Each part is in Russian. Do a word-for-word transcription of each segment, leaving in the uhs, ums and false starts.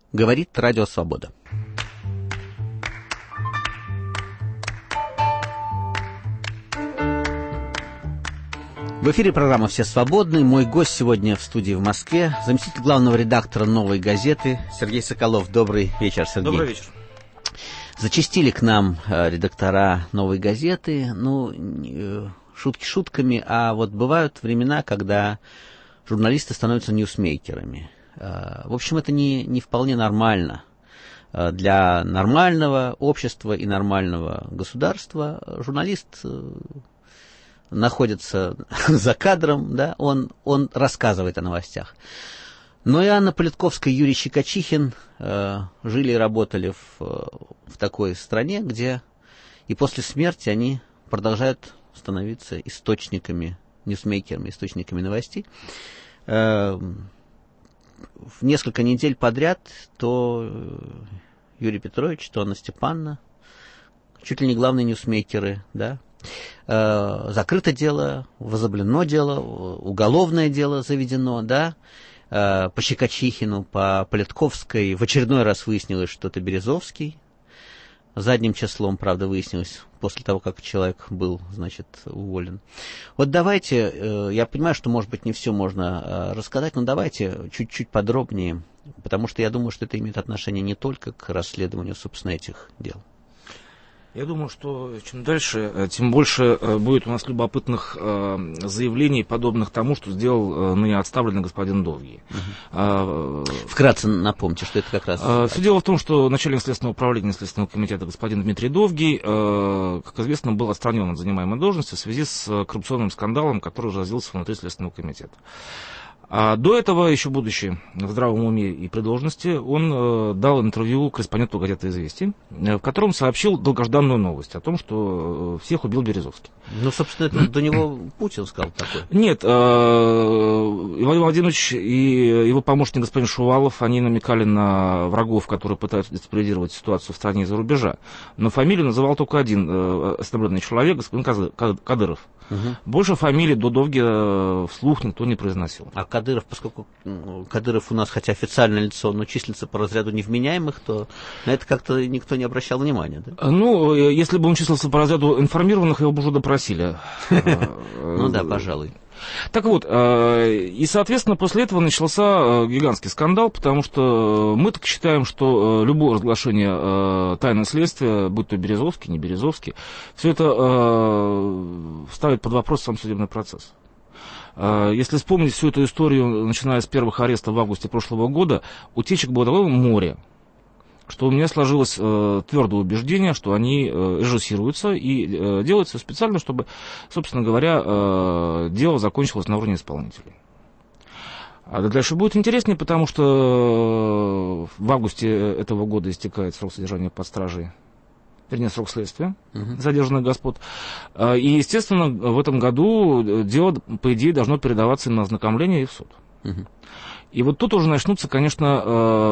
Говорит Радио Свобода. В эфире программа «Все свободны». Мой гость сегодня в студии в Москве, заместитель главного редактора «Новой газеты» Сергей Соколов. Добрый вечер, Сергей. Добрый вечер. Зачастили к нам э, редактора «Новой газеты». Ну, э, шутки шутками, а вот бывают времена, когда журналисты становятся ньюсмейкерами. Э, в общем, это не, не вполне нормально. Э, для нормального общества и нормального государства журналист... Э, находится за кадром, да, он, он рассказывает о новостях. Но и Анна Политковская, Юрий Щекочихин э, жили и работали в, в такой стране, где и после смерти они продолжают становиться источниками, ньюсмейкерами, источниками новостей. Э, в несколько недель подряд то Юрий Петрович, то Анна Степановна, чуть ли не главные ньюсмейкеры, да, закрыто дело, возобновлено дело, уголовное дело заведено, да, по Щекочихину, по Политковской в очередной раз выяснилось, что это Березовский. Задним числом, правда, выяснилось после того, как человек был, значит, уволен. Вот давайте, я понимаю, что, может быть, не все можно рассказать, но давайте чуть-чуть подробнее, потому что я думаю, что это имеет отношение не только к расследованию, собственно, этих дел. Я думаю, что чем дальше, тем больше будет у нас любопытных заявлений, подобных тому, что сделал ныне отставленный господин Довгий. Угу. Вкратце напомните, что это как раз... Все дело в том, что начальник Следственного управления Следственного комитета господин Дмитрий Довгий, как известно, был отстранен от занимаемой должности в связи с коррупционным скандалом, который разразился внутри Следственного комитета. А до этого, еще будучи в здравом уме и при должности, он э, дал интервью корреспонденту газеты «Известия», э, в котором сообщил долгожданную новость о том, что э, всех убил Березовский. Ну, собственно, это до него Путин сказал такое. Нет, э, Иван Владимирович и его помощник господин Шувалов, они намекали на врагов, которые пытаются дестабилизировать ситуацию в стране из-за рубежа. Но фамилию называл только один э, остановленный человек, господин Кадыров. Угу. Больше фамилии до Довгия вслух никто не произносил. А Кадыров, поскольку Кадыров у нас, хотя официальное лицо, но числится по разряду невменяемых, то на это как-то никто не обращал внимания, да? Ну, если бы он числился по разряду информированных, его бы уже допросили. Ну да, пожалуй. Так вот, и, соответственно, после этого начался гигантский скандал, потому что мы так считаем, что любое разглашение тайны следствия, будь то Березовский, не Березовский, все это ставит под вопрос сам судебный процесс. Если вспомнить всю эту историю, начиная с первых арестов в августе прошлого года, утечек было такое море, что у меня сложилось э, твердое убеждение, что они э, режиссируются и э, делаются специально, чтобы, собственно говоря, э, дело закончилось на уровне исполнителей. А дальше будет интереснее, потому что в августе этого года истекает срок содержания под стражей, вернее, срок следствия uh-huh. задержанных господ. И, естественно, в этом году дело, по идее, должно передаваться им на ознакомление и в суд. Uh-huh. И вот тут уже начнутся, конечно,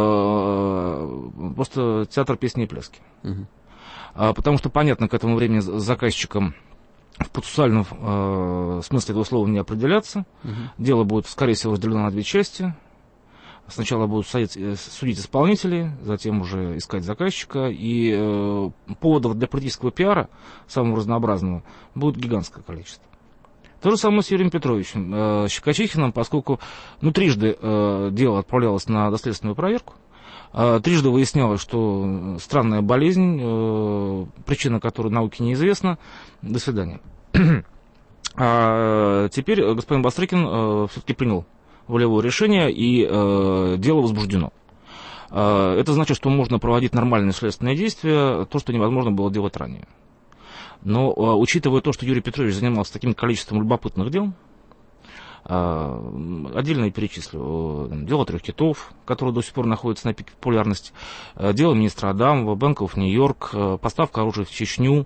просто театр песни и пляски. Uh-huh. Потому что, понятно, к этому времени заказчикам в процессуальном э, смысле этого слова не определяться. Uh-huh. Дело будет, скорее всего, разделено на две части. Сначала будут судить, судить исполнителей, затем уже искать заказчика. И э, поводов для политического пиара, самого разнообразного, будет гигантское количество. То же самое с Юрием Петровичем э, Щекочихиным, поскольку ну, трижды э, дело отправлялось на доследственную проверку. Э, трижды выяснялось, что странная болезнь, э, причина которой науке неизвестна. До свидания. А теперь господин Бастрыкин э, все-таки принял волевое решение, и э, дело возбуждено. Э, это значит, что можно проводить нормальные следственные действия, то, что невозможно было делать ранее. Но, учитывая то, что Юрий Петрович занимался таким количеством любопытных дел, отдельно я перечислю дело трех китов, которое до сих пор находится на пике популярности, дело министра Адамова, Bank of New York, поставка оружия в Чечню,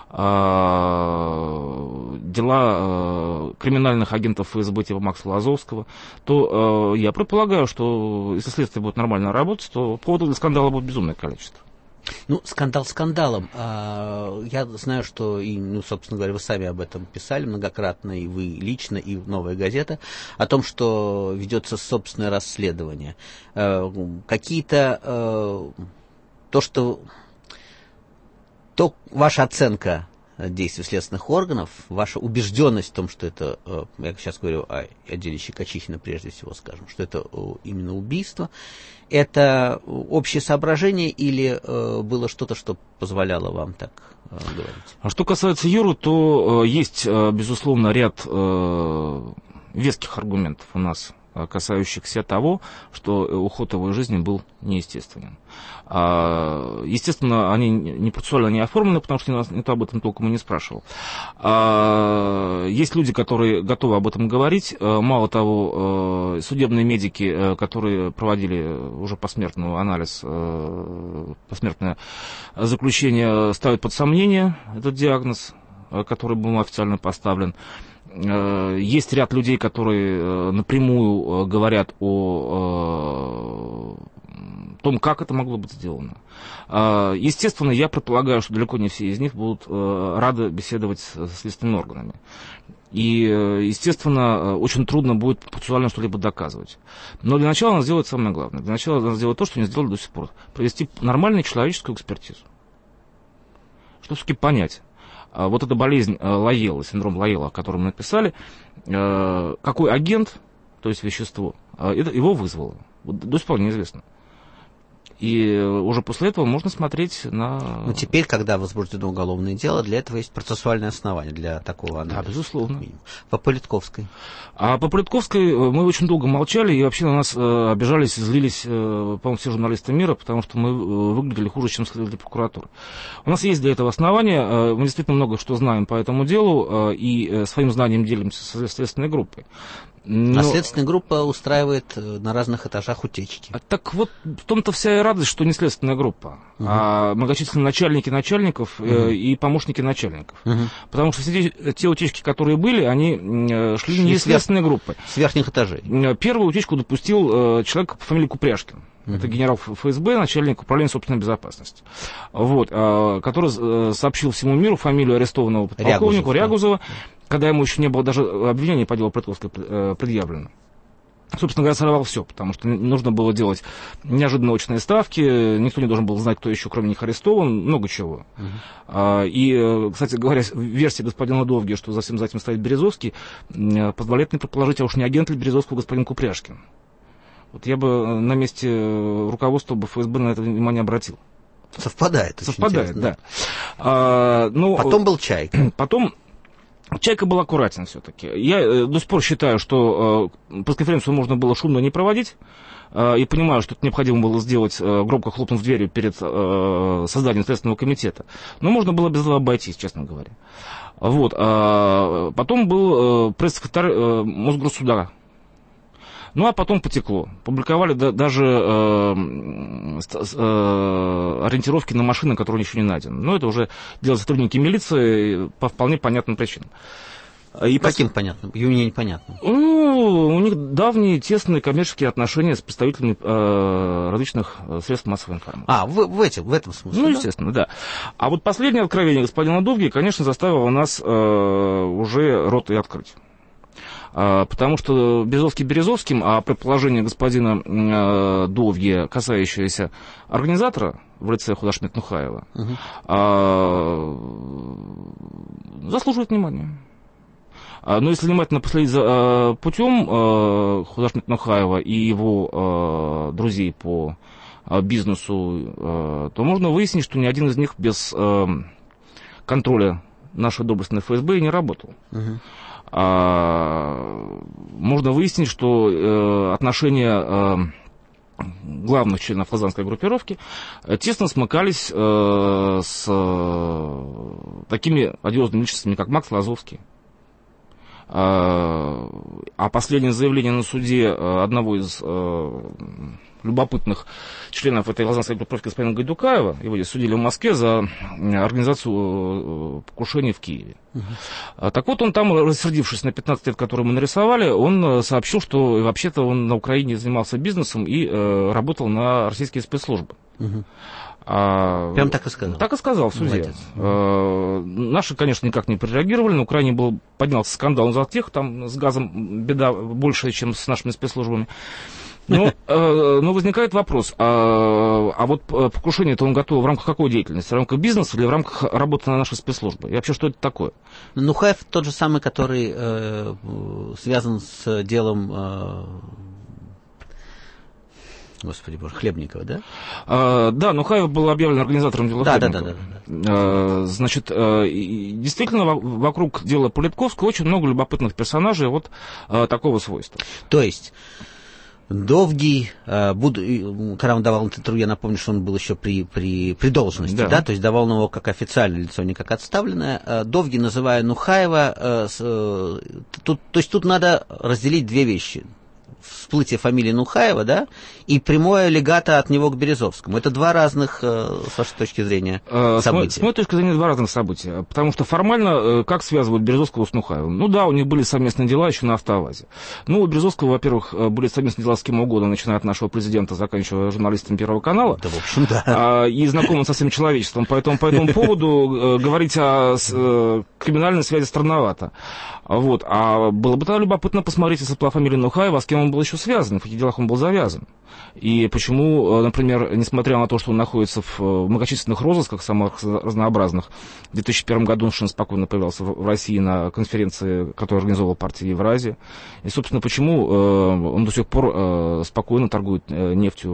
дела криминальных агентов эф эс бэ типа Макса Лазовского, то я предполагаю, что если следствие будет нормально работать, то поводов для скандала будет безумное количество. Ну, скандал скандалом. Я знаю, что, и, ну, собственно говоря, вы сами об этом писали многократно, и вы лично, и «Новая газета», о том, что ведется собственное расследование. Какие-то... То, что... То ваша оценка действий следственных органов, ваша убежденность в том, что это, я сейчас говорю о, о деле Щекочихина прежде всего, скажем, что это именно убийство, это общее соображение или э, было что-то, что позволяло вам так э, говорить? А что касается Юры, то э, есть, э, безусловно, ряд э, веских аргументов у нас, касающихся того, что уход его жизни был неестественным. Естественно, они не процессуально не оформлены, потому что никто об этом толком и не спрашивал. Есть люди, которые готовы об этом говорить. Мало того, судебные медики, которые проводили уже посмертный анализ, посмертное заключение, ставят под сомнение этот диагноз, который был официально поставлен. Есть ряд людей, которые напрямую говорят о том, как это могло быть сделано. Естественно, я предполагаю, что далеко не все из них будут рады беседовать с следственными органами. И, естественно, очень трудно будет процессуально что-либо доказывать. Но для начала надо сделать самое главное. Для начала надо сделать то, что не сделали до сих пор. Провести нормальную человеческую экспертизу. Чтобы все-таки понять. Вот эта болезнь Лоелы, синдром Лоелы, о котором мы написали, какой агент, то есть вещество, его вызвало. До сих пор неизвестно. И уже после этого можно смотреть на... Но теперь, когда возбуждено уголовное дело, для этого есть процессуальное основание для такого анализа. Да, безусловно. По Политковской. А по Политковской мы очень долго молчали, и вообще на нас обижались, злились, по-моему, все журналисты мира, потому что мы выглядели хуже, чем следователи прокуратуры. У нас есть для этого основания, мы действительно много что знаем по этому делу, и своим знанием делимся со следственной группой. Но... А следственная группа устраивает на разных этажах утечки. А так вот, в том-то вся и радость, что не следственная группа, угу. а многочисленные начальники начальников угу. э, и помощники начальников. Угу. Потому что все те, те утечки, которые были, они э, шли, шли не из следственной группы. С верхних этажей. Первую утечку допустил э, человек по фамилии Купряшкин. Uh-huh. Это генерал ФСБ, начальник управления собственной безопасности, вот, а, который а, сообщил всему миру фамилию арестованного подполковника Рягузова, да. Когда ему еще не было даже обвинения по делу Политковской предъявлено. Собственно говоря, сорвал все, потому что нужно было делать неожиданно очные ставки, никто не должен был знать, кто еще кроме них арестован, много чего. Uh-huh. А, и, кстати говоря, версия господина Довги, что за всем за этим стоит Березовский, позволяет мне предположить, а уж не агент ли Березовского господин Купряшкин. Вот я бы на месте руководства бы ФСБ на это внимание обратил. Совпадает. Совпадает, да. А, ну, потом был Чайка. Потом Чайка был аккуратен все-таки. Я до сих пор считаю, что э, пресс-конференцию можно было шумно не проводить. Э, и понимаю, что это необходимо было сделать, э, громко хлопнув дверью перед э, созданием Следственного комитета. Но можно было без этого обойтись, честно говоря. Вот. А потом был э, пресс-секретарь э, Мосгорсуда. Ну, а потом потекло. Публиковали да, даже э, э, ориентировки на машины, которые еще не найдены. Но это уже делают сотрудники милиции по вполне понятным причинам. И по каким понятным? И у меня непонятно. Ну, у них давние тесные коммерческие отношения с представителями э, различных средств массовой информации. А, в, в, этим, в этом смысле? Ну, да? естественно, да. А вот последнее откровение господина Довги, конечно, заставило нас э, уже рот и открыть. Потому что Березовский Березовским, а предположение господина э, Довги, касающееся организатора в лице Худашмет Нухаева, угу. э, заслуживает внимания. Но если внимательно последить за э, путем э, Худашмет Нухаева и его э, друзей по э, бизнесу, э, то можно выяснить, что ни один из них без э, контроля нашей доблестной ФСБ и не работал. Угу. Можно выяснить, что э, отношения э, главных членов лазанской группировки тесно смыкались э, с э, такими одиозными личностями, как Макс Лазовский. А, а последнее заявление на суде одного из э, любопытных членов этой лазанской группировки господина Гайдукаева, его здесь судили в Москве за организацию покушений в Киеве. Uh-huh. Так вот, он там, рассердившись на пятнадцать лет, которые мы нарисовали, он сообщил, что вообще-то он на Украине занимался бизнесом и э, работал на российские спецслужбы. Uh-huh. А, Прям так и сказал? Так и сказал в суде. А, наши, конечно, никак не прореагировали. На Украине был, поднялся скандал за тех, там с газом беда больше, чем с нашими спецслужбами. Но, э, но возникает вопрос, а, а вот покушение-то он готов в рамках какой деятельности? В рамках бизнеса или в рамках работы на нашей службы? И вообще, что это такое? Нухаев тот же самый, который э, связан с делом... Э, Господи боже, Хлебникова, да? А, да, Нухаев был объявлен организатором дела да, Хлебникова. Да, да, да, да. А, значит, а, действительно, вокруг дела Политковского очень много любопытных персонажей вот а, такого свойства. То есть, Довгий, а, буду, когда он давал интервью, я напомню, что он был еще при, при, при должности, да. да, то есть давал его как официальное лицо, не как отставленное. А, Довгий, называя Нухаева, а, с, а, тут, то есть тут надо разделить две вещи. Всплытие фамилии Нухаева, да, и прямое легато от него к Березовскому. Это два разных, с вашей точки зрения, события. С моей точки зрения, два разных события. Потому что формально, как связывают Березовского с Нухаевым? Ну да, у них были совместные дела еще на автовазе. Ну, у Березовского, во-первых, были совместные дела с кем угодно, начиная от нашего президента, заканчивая журналистом Первого канала. Да, в общем, да. И знакомым со всем человечеством. Поэтому по этому поводу говорить о криминальной связи странновато. Вот. А было бы тогда любопытно посмотреть, если была фамилия Нухаева, с кем он был еще связан, в каких делах он был завязан. И почему, например, несмотря на то, что он находится в многочисленных розысках, самых разнообразных, в две тысячи первом году он совершенно спокойно появлялся в России на конференции, которую организовала партия Евразия. И, собственно, почему он до сих пор спокойно торгует нефтью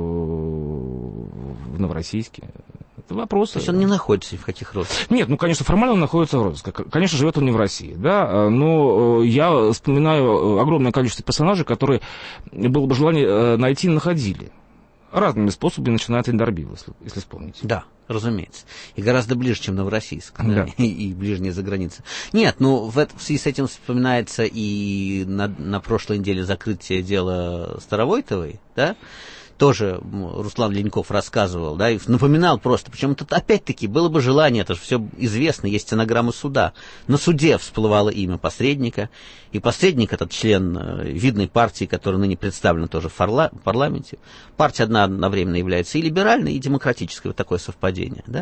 в Новороссийске? Это вопросы. То есть он не находится в каких розысках? Нет, ну, конечно, формально он находится в розысках. Конечно, живет он не в России, да, но я вспоминаю огромное количество персонажей, которые было бы желание найти и находили. Разными способами, начиная от Эндорбила, если, если вспомните. Да, разумеется. И гораздо ближе, чем Новороссийск, да, да. и, и ближние за границей. Нет, ну, в, в связи с этим вспоминается и на, на прошлой неделе закрытие дела Старовойтовой, да, тоже Руслан Леньков рассказывал, да, и напоминал просто, причем тут опять-таки было бы желание, это же все известно, есть стенограммы суда. На суде всплывало имя посредника, и посредник этот член видной партии, которая ныне представлена тоже в парла- парламенте. Партия одна одновременно является и либеральной, и демократической, вот такое совпадение, да.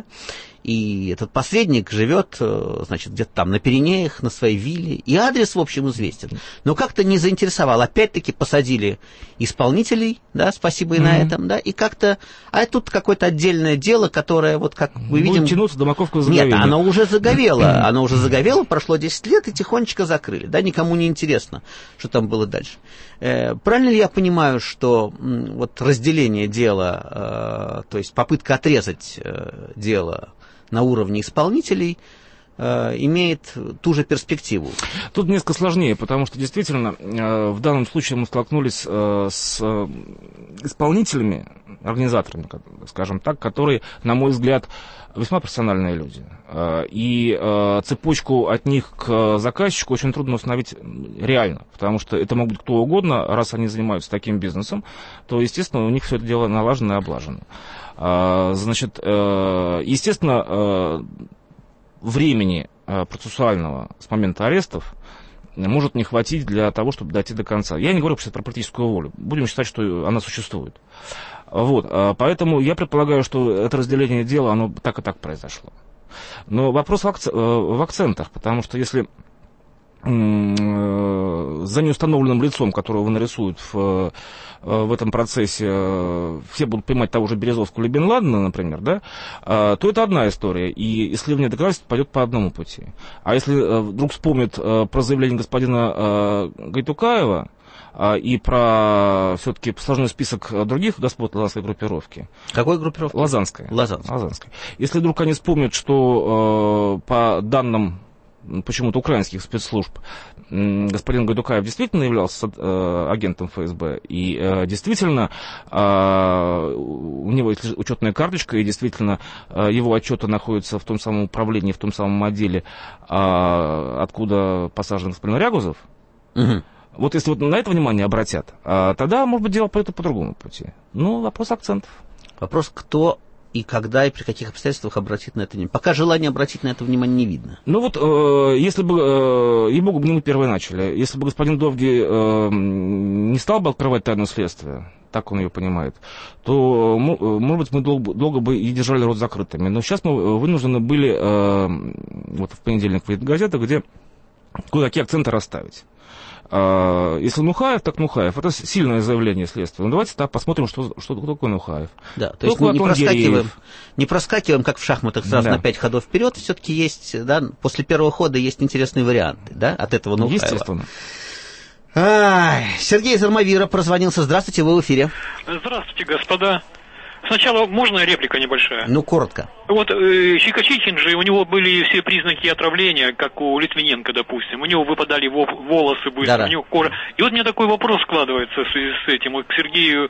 И этот посредник живет, значит, где-то там на Пиренеях, на своей вилле, и адрес, в общем, известен. Но как-то не заинтересовал. Опять-таки посадили исполнителей, да, спасибо и mm-hmm. на этом, да, и как-то... А тут какое-то отдельное дело, которое, вот как мы видим... Будет тянуться до маковского заговения. Нет, оно уже заговело, оно уже заговело, прошло десять лет, и тихонечко закрыли, да, никому не интересно, что там было дальше. Э, правильно ли я понимаю, что м, вот разделение дела, э, то есть попытка отрезать э, дело на уровне исполнителей, э, имеет ту же перспективу? Тут несколько сложнее, потому что действительно э, в данном случае мы столкнулись э, с э, исполнителями, организаторами, скажем так, которые, на мой взгляд, весьма профессиональные люди. Э, и э, цепочку от них к заказчику очень трудно установить реально, потому что это могут быть кто угодно, раз они занимаются таким бизнесом, то, естественно, у них все это дело налажено и облажено. Значит, естественно, времени процессуального с момента арестов может не хватить для того, чтобы дойти до конца. Я не говорю сейчас про политическую волю. Будем считать, что она существует. Вот. Поэтому я предполагаю, что это разделение дела, оно так и так произошло. Но вопрос в, акц... в акцентах, потому что если за неустановленным лицом, которого вы нарисуют в, в этом процессе, все будут понимать того же Березовского или Бен Ладена, например, да, то это одна история, и исследование доказательств пойдет по одному пути. А если вдруг вспомнят про заявление господина Гайтукаева и про все-таки сложный список других господ лазанской группировки. Какой группировки? Лазанская. Лазанская. Лазанская. Если вдруг они вспомнят, что по данным почему-то украинских спецслужб господин Гайдукаев действительно являлся э, агентом эф эс бэ, и э, действительно э, у него есть учетная карточка, и действительно э, его отчеты находятся в том самом управлении, в том самом отделе, э, откуда посажен господин Рягузов. Угу. Вот если вот на это внимание обратят, э, тогда, может быть, дело пойдет по другому пути. Ну, вопрос акцентов. Вопрос, кто и когда, и при каких обстоятельствах обратить на это внимание. Пока желания обратить на это внимание не видно. Ну вот, э, если бы, э, ей богу, не мы первые начали, если бы господин Довгий э, не стал бы открывать тайну следствия, так он ее понимает, то, может быть, мы долго, долго бы и держали рот закрытыми. Но сейчас мы вынуждены были, вот в понедельник выйдет газета, где кое-какие акценты расставить. Если Нухаев, так Нухаев. Это сильное заявление следствия. Ну, давайте так посмотрим, что, что такое Нухаев. Да, то есть не проскакиваем, не проскакиваем, как в шахматах, сразу да. на пять ходов вперед. Все-таки есть, да, после первого хода есть интересные варианты, да, от этого Нухаева. Естественно. Ай, Сергей из Армавира прозвонился. Здравствуйте, вы в эфире. Здравствуйте, господа. Сначала можно реплика небольшая? Ну, коротко. Вот э, Щекочихин же, у него были все признаки отравления, как у Литвиненко, допустим. У него выпадали волосы быстро, да-да. у него кожа. И вот у меня такой вопрос складывается в связи с этим, вот к Сергею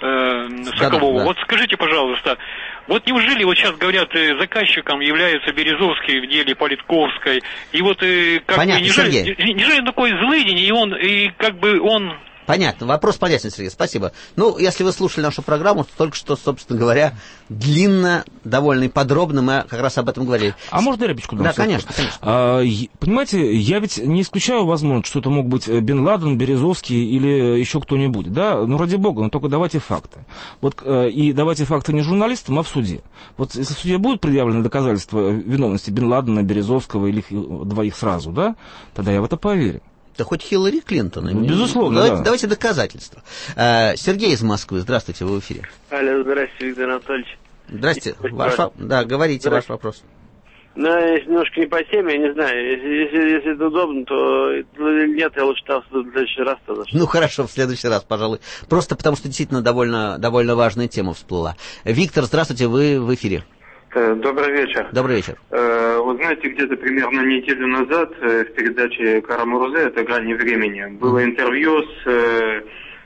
э, Соколову. Да-да, да. Вот скажите, пожалуйста, вот неужели вот сейчас говорят, э, заказчиком является Березовский в деле Политковской, и вот э, как Понятно, бы, неужели, неужели такой злыдень, и он, и как бы он... Понятно, вопрос понятен, Сергей, спасибо. Ну, если вы слушали нашу программу, то только что, собственно говоря, длинно, довольно и подробно мы как раз об этом говорили. А можно реплику? Да, конечно, конечно. А, понимаете, я ведь не исключаю возможность, что это мог быть Бен Ладен, Березовский или еще кто-нибудь, да? Ну, ради бога, но только давайте факты. Вот, и давайте факты не журналистам, а в суде. Вот если в суде будут предъявлены доказательства виновности Бен Ладена, Березовского или их двоих сразу, да, тогда я в это поверю. Да хоть Хиллари Клинтон. Безусловно, давайте, да. Давайте доказательства. А, Сергей из Москвы, здравствуйте, вы в эфире. Алло, здравствуйте, Виктор Анатольевич. Здрасте, ваш, да, говорите ваш вопрос. Ну, немножко не по теме, я не знаю, если, если, если это удобно, то нет, я лучше там в следующий раз тогда. Ну, хорошо, в следующий раз, пожалуй. Просто потому, что действительно довольно, довольно важная тема всплыла. Виктор, здравствуйте, вы в эфире. Добрый вечер. Добрый вечер. Вы знаете, где-то примерно неделю назад в передаче Карамурзе «Это грани времени» было интервью с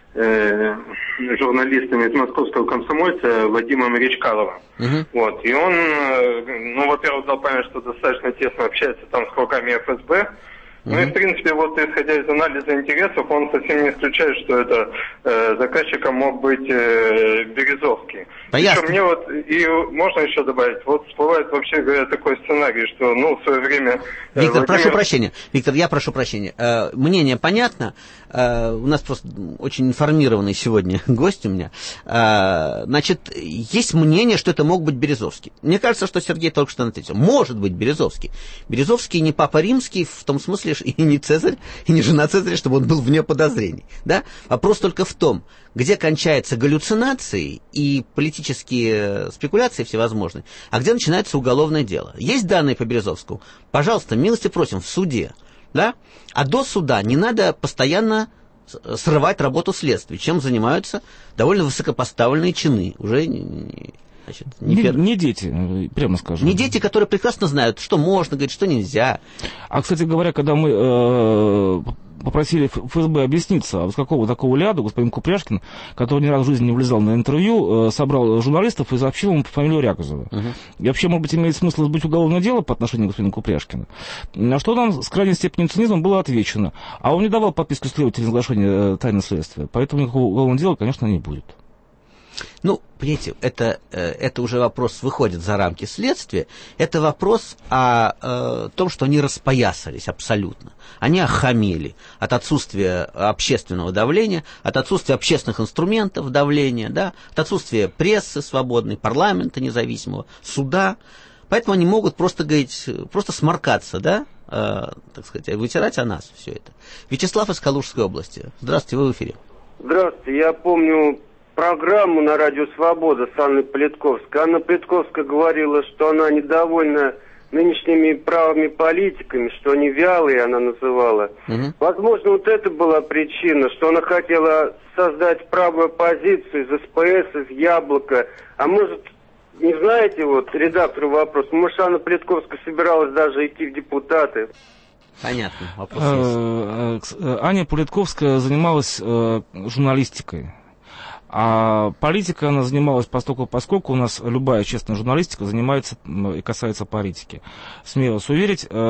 э, журналистом из московского комсомольца Вадимом Речкаловым. Uh-huh. Вот. И он, ну, во-первых, дал понять, что достаточно тесно общается там с кругами эф эс бэ. Ну и, в принципе, вот исходя из анализа интересов, он совсем не исключает, что это э, заказчиком мог быть э, Березовский. Причем мне вот, и можно еще добавить, вот всплывает, вообще говоря, такой сценарий, что, ну, в свое время... Э, Виктор, Владимир... прошу прощения, Виктор, я прошу прощения. Э, мнение понятно, э, у нас просто очень информированный сегодня гость у меня. Э, значит, есть мнение, что это мог быть Березовский. Мне кажется, что Сергей только что ответил. Может быть Березовский. Березовский не папа римский, в том смысле, и не Цезарь, и не жена Цезаря, чтобы он был вне подозрений. Да? Вопрос только в том, где кончаются галлюцинации и политические спекуляции всевозможные, а где начинается уголовное дело. Есть данные по Березовскому? Пожалуйста, милости просим, в суде. Да? А до суда не надо постоянно срывать работу следствия, чем занимаются довольно высокопоставленные чины. Уже... Значит, не, не, пер... не дети, прямо скажем. Не дети, которые прекрасно знают, что можно говорить, что нельзя. А, кстати говоря, когда мы э, попросили эф эс бэ объясниться, а с какого такого ляда господин Купряшкин, который ни разу в жизни не влезал на интервью, э, собрал журналистов и сообщил им фамилию Рягозова. Uh-huh. И вообще, может быть, имеет смысл быть уголовное дело по отношению к господину Купряшкину. На что нам с крайней степенью цинизма было отвечено. А он не давал подписку следователя на разглашение тайны следствия. Поэтому никакого уголовного дела, конечно, не будет. Ну, понимаете, это, это уже вопрос выходит за рамки следствия. Это вопрос о, о том, что они распоясались абсолютно. Они охамели от отсутствия общественного давления, от отсутствия общественных инструментов давления, да, от отсутствия прессы свободной, парламента независимого, суда. Поэтому они могут просто говорить, просто сморкаться, да, э, так сказать, вытирать о нас все это. Вячеслав из Калужской области. Здравствуйте, вы в эфире. Здравствуйте, я помню программу на радио «Свобода» с Анной Политковской. Анна Политковская говорила, что она недовольна нынешними правыми политиками, что они вялые, она называла. Угу. Возможно, вот это была причина, что она хотела создать правую оппозицию из эс пэ эс, из Яблока. А может, не знаете, вот, редактору вопрос, может, Анна Политковская собиралась даже идти в депутаты? Понятно, вопрос есть. Аня Политковская занималась журналистикой. А политика, она занималась постольку, поскольку у нас любая общественная журналистика занимается и касается политики. Смею вас уверить, э,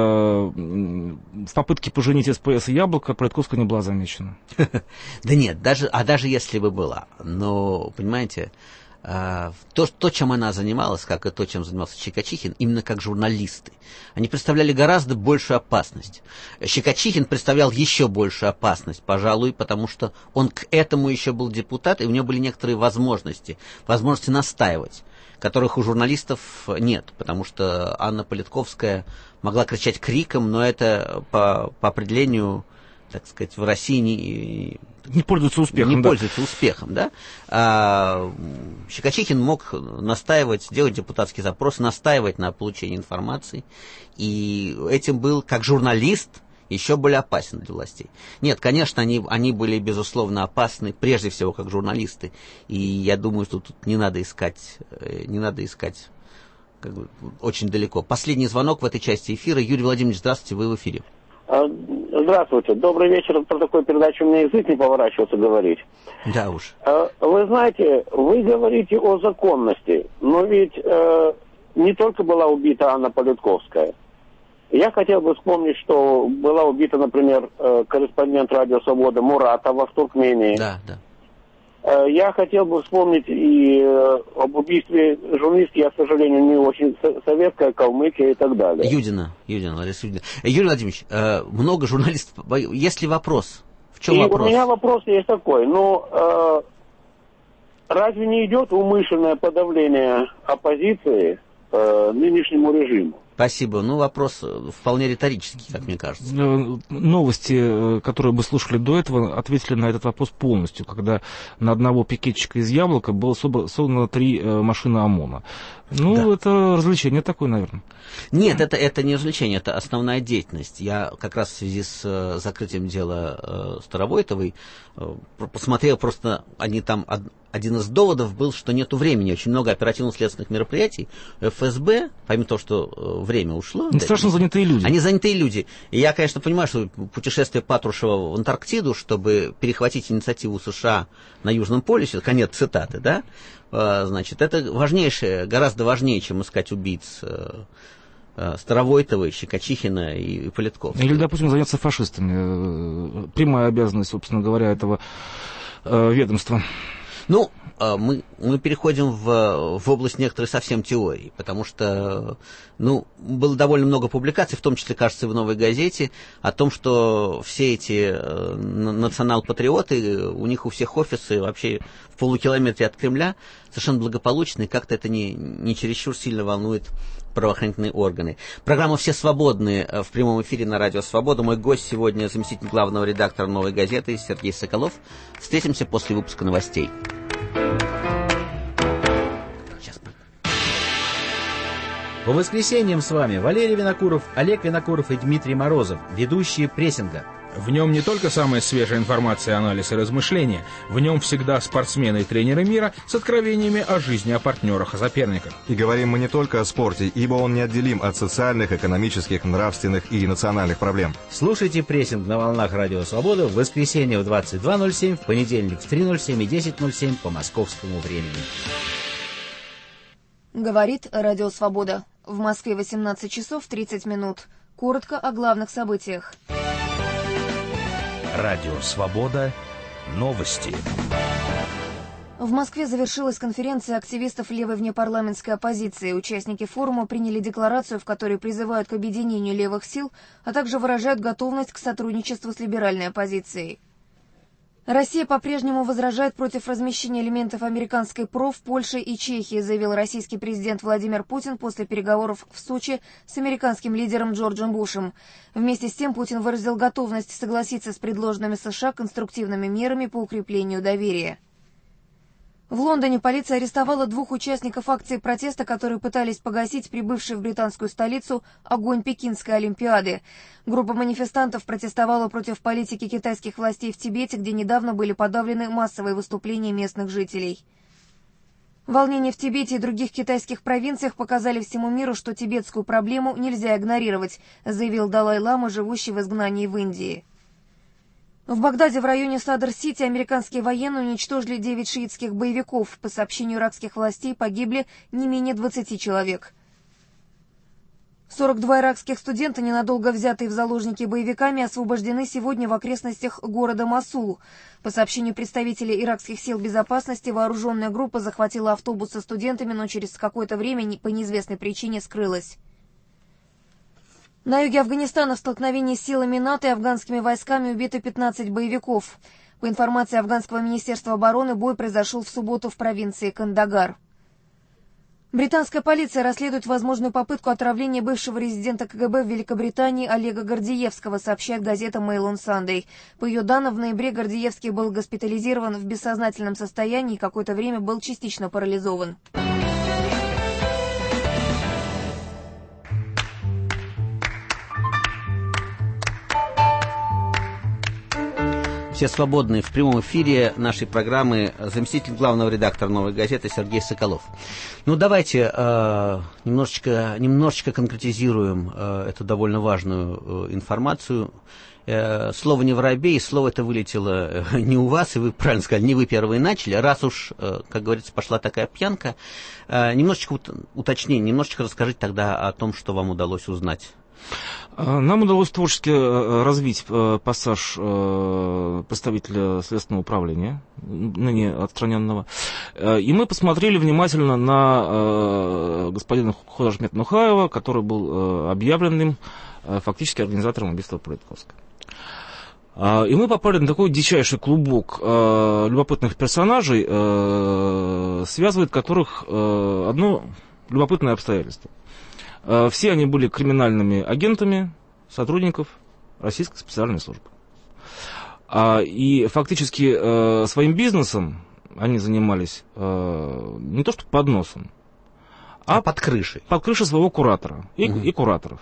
в попытке поженить эс пэ эс и Яблоко Политковская не была замечена. Да нет, даже, а даже если бы была, но, понимаете, То, то, чем она занималась, как и то, чем занимался Щекочихин, именно как журналисты. Они представляли гораздо большую опасность. Щекочихин представлял еще большую опасность, пожалуй, потому что он к этому еще был депутат, и у него были некоторые возможности, возможности настаивать, которых у журналистов нет, потому что Анна Политковская могла кричать криком, но это по, по определению, так сказать, в России не... Не пользуется успехом. Не да. пользуется успехом, да. А Щекочихин мог настаивать, делать депутатский запрос, настаивать на получении информации. И этим был, как журналист, еще более опасен для властей. Нет, конечно, они, они были, безусловно, опасны, прежде всего, как журналисты. И я думаю, что тут не надо искать, не надо искать как бы, очень далеко. Последний звонок в этой части эфира. Юрий Владимирович, здравствуйте, вы в эфире. Здравствуйте. Добрый вечер. Про такую передачу у меня язык не поворачивался говорить. Да уж. Вы знаете, вы говорите о законности, но ведь э, не только была убита Анна Политковская. Я хотел бы вспомнить, что была убита, например, корреспондент «Радио Свобода» Муратова в Туркмении. Да, да. Я хотел бы вспомнить и об убийстве журналистки, я, к сожалению, не очень советская, Калмыкия и так далее. Юдина, Юдина, Лариса Юдина. Юрий Владимирович, много журналистов. Есть ли вопрос? В чем и вопрос? У меня вопрос есть такой. Ну, э, разве не идет умышленное подавление оппозиции э, нынешнему режиму? Спасибо. Ну, вопрос вполне риторический, как мне кажется. Новости, которые мы слушали до этого, ответили на этот вопрос полностью, когда на одного пикетчика из «Яблока» было создано три машины ОМОНа. Ну, да. Это развлечение такое, наверное. Нет, это, это не развлечение, это основная деятельность. Я как раз в связи с закрытием дела Старовойтовой посмотрел просто, они там... Один из доводов был, что нету времени. Очень много оперативно-следственных мероприятий. эф эс бэ, помимо того, что время ушло... Они страшно занятые люди. Они занятые люди. И я, конечно, понимаю, что путешествие Патрушева в Антарктиду, чтобы перехватить инициативу США на Южном полюсе, конец цитаты, да, значит, это важнейшее, гораздо важнее, чем искать убийц Старовойтовой, Щекочихина и Политковского. Или, допустим, заняться фашистами. Прямая обязанность, собственно говоря, этого ведомства. Ну, мы, мы переходим в, в область некоторой совсем теории, потому что, ну, было довольно много публикаций, в том числе, кажется, и в «Новой газете», о том, что все эти национал-патриоты, у них у всех офисы вообще в полукилометре от Кремля совершенно благополучные, как-то это не, не чересчур сильно волнует правоохранительные органы. Программа «Все свободны» в прямом эфире на Радио Свобода. Мой гость сегодня заместитель главного редактора «Новой газеты» Сергей Соколов. Встретимся после выпуска новостей. Сейчас. По воскресеньям с вами Валерий Винокуров, Олег Винокуров и Дмитрий Морозов, ведущие «Прессинга». В нем не только самая свежая информация, анализ и размышления. В нем всегда спортсмены и тренеры мира с откровениями о жизни, о партнерах, о соперниках. И говорим мы не только о спорте, ибо он неотделим от социальных, экономических, нравственных и национальных проблем. Слушайте «Прессинг» на волнах Радио Свобода в воскресенье в двадцать два ноль семь, в понедельник в три ноль семь и десять ноль семь по московскому времени. Говорит Радио Свобода. В Москве восемнадцать часов тридцать минут. Коротко о главных событиях. Радио Свобода. Новости. В Москве завершилась конференция активистов левой внепарламентской оппозиции. Участники форума приняли декларацию, в которой призывают к объединению левых сил, а также выражают готовность к сотрудничеству с либеральной оппозицией. Россия по-прежнему возражает против размещения элементов американской ПРО в Польше и Чехии, заявил российский президент Владимир Путин после переговоров в Сочи с американским лидером Джорджем Бушем. Вместе с тем Путин выразил готовность согласиться с предложенными США конструктивными мерами по укреплению доверия. В Лондоне полиция арестовала двух участников акции протеста, которые пытались погасить прибывший в британскую столицу огонь Пекинской Олимпиады. Группа манифестантов протестовала против политики китайских властей в Тибете, где недавно были подавлены массовые выступления местных жителей. Волнения в Тибете и других китайских провинциях показали всему миру, что тибетскую проблему нельзя игнорировать, заявил Далай-лама, живущий в изгнании в Индии. В Багдаде в районе Садр-Сити американские военные уничтожили девять шиитских боевиков. По сообщению иракских властей погибли не менее двадцати человек. сорок два иракских студента, ненадолго взятые в заложники боевиками, освобождены сегодня в окрестностях города Мосул. По сообщению представителей иракских сил безопасности, вооруженная группа захватила автобус со студентами, но через какое-то время по неизвестной причине скрылась. На юге Афганистана в столкновении с силами НАТО и афганскими войсками убиты пятнадцать боевиков. По информации Афганского министерства обороны, бой произошел в субботу в провинции Кандагар. Британская полиция расследует возможную попытку отравления бывшего резидента КГБ в Великобритании Олега Гордеевского, сообщает газета Mail on Sunday. По ее данным, в ноябре Гордеевский был госпитализирован в бессознательном состоянии и какое-то время был частично парализован. Все свободные в прямом эфире нашей программы заместитель главного редактора «Новой газеты» Сергей Соколов. Ну, давайте э, немножечко, немножечко конкретизируем э, эту довольно важную э, информацию. Э, слово не воробей, слово это вылетело э, не у вас, и вы правильно сказали, не вы первые начали. Раз уж, э, как говорится, пошла такая пьянка, э, немножечко уточнение, немножечко расскажите тогда о том, что вам удалось узнать. Нам удалось творчески развить пассаж представителя Следственного управления, ныне отстраненного, и мы посмотрели внимательно на господина Худашмет Нухаева, который был объявлен им фактически организатором убийства Политковской. И мы попали на такой дичайший клубок любопытных персонажей, связывает которых одно любопытное обстоятельство. Все они были криминальными агентами сотрудников Российской специальной службы. И фактически своим бизнесом они занимались не то что под носом, а, а под крышей. Под крышей своего куратора и, угу. и кураторов.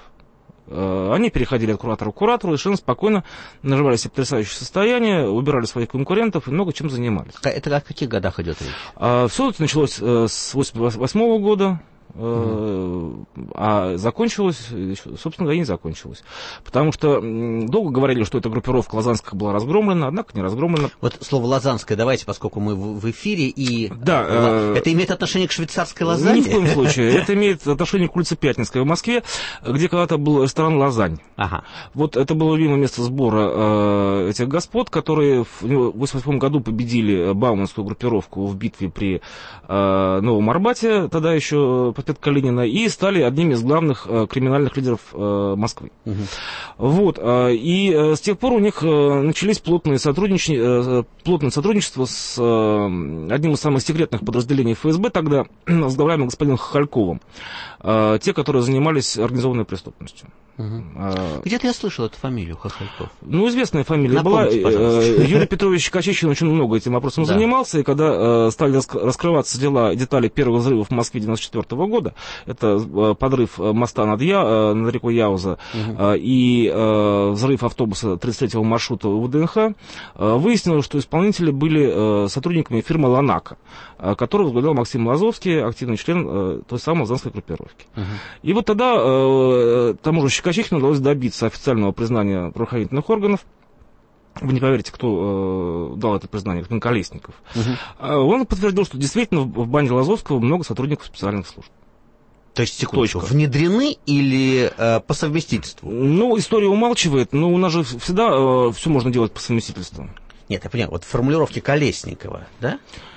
Они переходили от куратора к куратору и совершенно спокойно наживали себе потрясающее состояние, убирали своих конкурентов и много чем занимались. Это о каких годах идет речь? Все это началось с восемьдесят восьмого года. Uh-huh. А закончилось, собственно говоря, не закончилось. Потому что долго говорили, что эта группировка Лазанская была разгромлена, однако не разгромлена. Вот слово «Лазанская», давайте, поскольку мы в эфире, и да, э... это имеет отношение к швейцарской Лозанне? Ни в коем случае. Это имеет отношение к улице Пятницкой в Москве, где когда-то был ресторан «Лазань». Ага. Вот это было любимое место сбора этих господ, которые в восемьдесят восьмом году победили бауманскую группировку в битве при Новом Арбате, тогда еще Калинина, и стали одними из главных э, криминальных лидеров э, Москвы. Угу. Вот, э, и э, с тех пор у них э, начались плотные, сотруднич... э, плотное сотрудничество с э, одним из самых секретных подразделений ФСБ, тогда возглавляемым господином Хохольковым, э, те, которые занимались организованной преступностью. Угу. А... Где-то я слышал эту фамилию, Хохольков. Ну, известная фамилия. Напомните, была. Пожалуйста. Юрий Петрович Качичин очень много этим вопросом да. занимался, и когда э, стали раскрываться дела, детали первых взрывов в Москве девяносто четвёртого года, это э, подрыв моста над, Я, э, над рекой Яуза угу. э, и э, взрыв автобуса тридцать третьего маршрута ВДНХ, э, выяснилось, что исполнители были э, сотрудниками фирмы «Ланака», э, которую возглавлял Максим Лазовский, активный член э, той самой лазанской группировки. Угу. И вот тогда э, тому же Качихину удалось добиться официального признания правоохранительных органов. Вы не поверите, кто э, дал это признание, господин Колесников. Угу. Он подтвердил, что действительно в банде Лазовского много сотрудников специальных служб. То есть, секундочку, внедрены или э, по совместительству? Ну, история умалчивает, но у нас же всегда э, все можно делать по совместительству. Нет, я понимаю, вот формулировки Колесникова, да?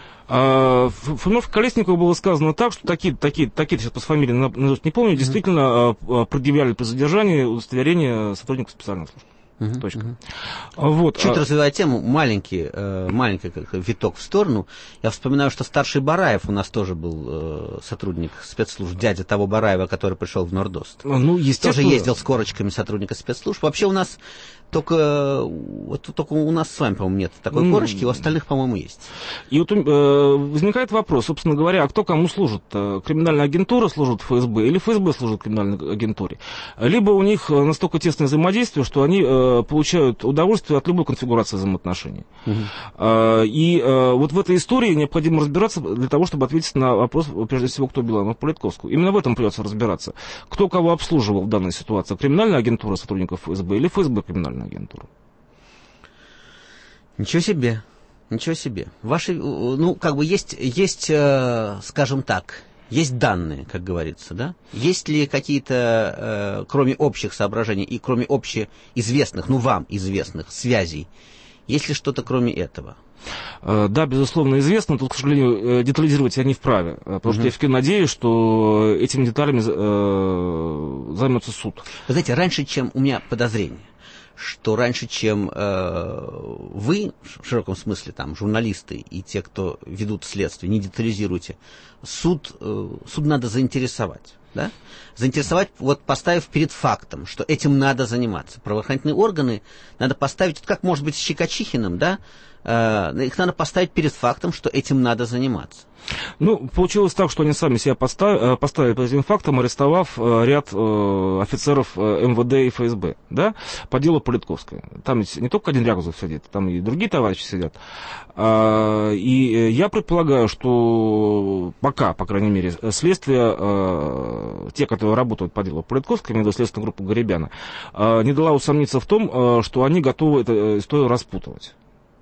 В формулировке Колесникова было сказано так, что такие, такие, такие сейчас по фамилии не помню, mm-hmm. действительно предъявляли при задержании удостоверение сотрудников специальных служб. Uh-huh, Точка. Uh-huh. Вот. Чуть а... развивая тему, маленький, э, маленький как, виток в сторону. Я вспоминаю, что старший Бараев у нас тоже был э, сотрудник спецслужб, дядя того Бараева, который пришел в Нордост. Ну, естественно. Тоже ездил с корочками сотрудника спецслужб. Вообще у нас только, вот, только у нас с вами, по-моему, нет такой mm. корочки, у остальных, по-моему, есть. И вот э, возникает вопрос, собственно говоря, а кто кому служит? Криминальная агентура служит ФСБ или ФСБ служит криминальной агентуре? Либо у них настолько тесное взаимодействие, что они э, получают удовольствие от любой конфигурации взаимоотношений. Uh-huh. И вот в этой истории необходимо разбираться для того, чтобы ответить на вопрос, прежде всего, кто убил Анну Политковскую. Именно в этом придется разбираться. Кто кого обслуживал в данной ситуации? Криминальная агентура сотрудников ФСБ или ФСБ криминальная агентура? Ничего себе. Ничего себе. Ваши, ну, как бы есть, есть, скажем так, есть данные, как говорится, да? Есть ли какие-то, э, кроме общих соображений и кроме общеизвестных, ну, вам известных связей, есть ли что-то кроме этого? Да, безусловно, известно. Тут, к сожалению, детализировать я не вправе. Потому угу. что я все-таки надеюсь, что этими деталями э, займется суд. Вы знаете, раньше, чем у меня подозрение, что раньше, чем э, вы, в широком смысле, там, журналисты и те, кто ведут следствие, не детализируйте, суд, э, суд надо заинтересовать. Да? Заинтересовать, вот поставив перед фактом, что этим надо заниматься. Правоохранительные органы надо поставить, как может быть с Щекочихиным, да? э, их надо поставить перед фактом, что этим надо заниматься. Ну, получилось так, что они сами себя поставили, поставили по этим фактам, арестовав ряд э, офицеров эм вэ дэ и эф эс бэ, да, по делу Политковской. Там ведь не только один Рягузов сидит, там и другие товарищи сидят. А, и я предполагаю, что пока, по крайней мере, следствие, э, те, которые работают по делу Политковской, имею в виду следственную группу Гарибяна, э, не дала усомниться в том, э, что они готовы эту историю распутывать.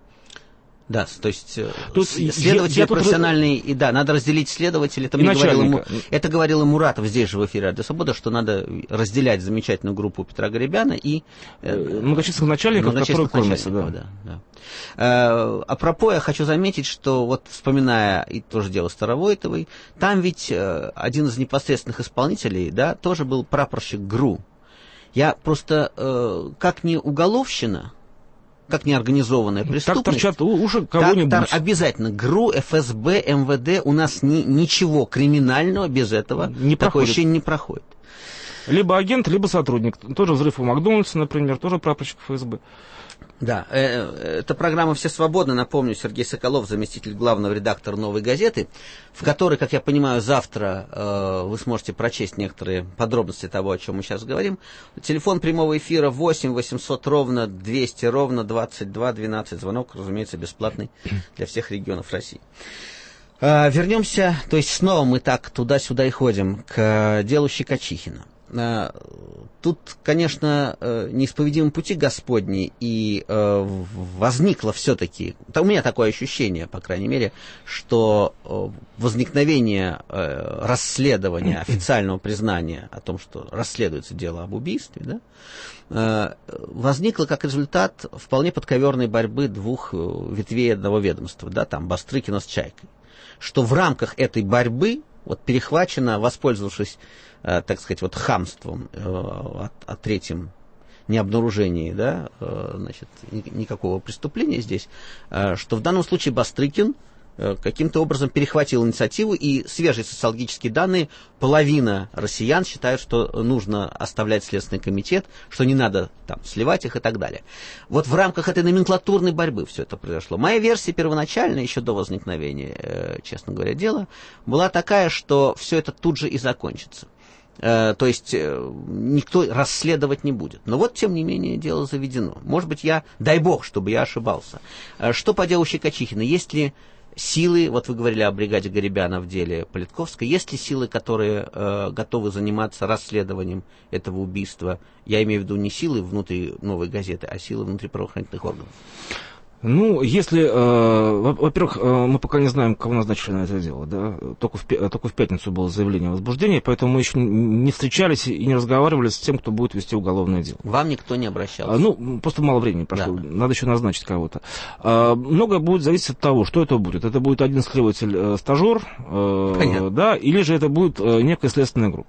Да, то есть тут следователи я, я профессиональные, тут... и да, надо разделить следователей. Это, мне говорил, это говорил и Муратов здесь же в эфире «Радио Свобода», что надо разделять замечательную группу Петра Гарибяна и э, многочисленных начальников, которые кормятся. Да. Да, да. А, апропо, я хочу заметить, что вот вспоминая и тоже дело Старовойтовой, там ведь один из непосредственных исполнителей, да, тоже был прапорщик ГРУ. Я просто, как не уголовщина, как неорганизованная преступность. Так торчат уши кого-нибудь. Так, так, обязательно. ГРУ, эф эс бэ, эм вэ дэ, у нас ни, ничего криминального без этого не такое проходит. ощущение не проходит. Либо агент, либо сотрудник. Тоже взрыв у Макдональдса, например, тоже прапорщик эф эс бэ. Да, это программа «Все свободны». Напомню, Сергей Соколов, заместитель главного редактора «Новой газеты», в которой, как я понимаю, завтра э, вы сможете прочесть некоторые подробности того, о чем мы сейчас говорим. Телефон прямого эфира восемь восемьсот ровно двести ровно двадцать два двенадцать. Звонок, разумеется, бесплатный для всех регионов России. Э, вернемся, то есть снова мы так туда-сюда и ходим, к делу Щекочихина. Тут, конечно, неисповедимы пути Господни, и возникло все-таки, у меня такое ощущение, по крайней мере, что возникновение расследования, официального признания о том, что расследуется дело об убийстве, да, возникло как результат вполне подковерной борьбы двух ветвей одного ведомства, да, там Бастрыкина с Чайкой, что в рамках этой борьбы вот перехвачено, воспользовавшись, э, так сказать, вот хамством э, о, о третьем необнаружении, да, э, значит, ни, никакого преступления здесь, э, что в данном случае Бастрыкин э, каким-то образом перехватил инициативу, и свежие социологические данные, половина россиян считают, что нужно оставлять Следственный комитет, что не надо там сливать их и так далее. Вот в рамках этой номенклатурной борьбы все это произошло. Моя версия первоначальная, еще до возникновения, э, честно говоря, дела, была такая, что все это тут же и закончится. Э, то есть э, никто расследовать не будет. Но вот, тем не менее, дело заведено. Может быть, я, дай бог, чтобы я ошибался. Э, что по делу Щекочихина? Есть ли силы, вот вы говорили о бригаде Гарибяна в деле Политковской, есть ли силы, которые э, готовы заниматься расследованием этого убийства? Я имею в виду не силы внутри «Новой газеты», а силы внутри правоохранительных органов. Ну, если, э, во-первых, э, мы пока не знаем, кого назначили на это дело, да, только в, только в пятницу было заявление о возбуждении, поэтому мы еще не встречались и не разговаривали с тем, кто будет вести уголовное дело. Вам никто не обращался? А, ну, просто мало времени прошло, да. Надо еще назначить кого-то. А, многое будет зависеть от того, что это будет. Это будет один следователь-стажер, э, да, или же это будет некая следственная группа.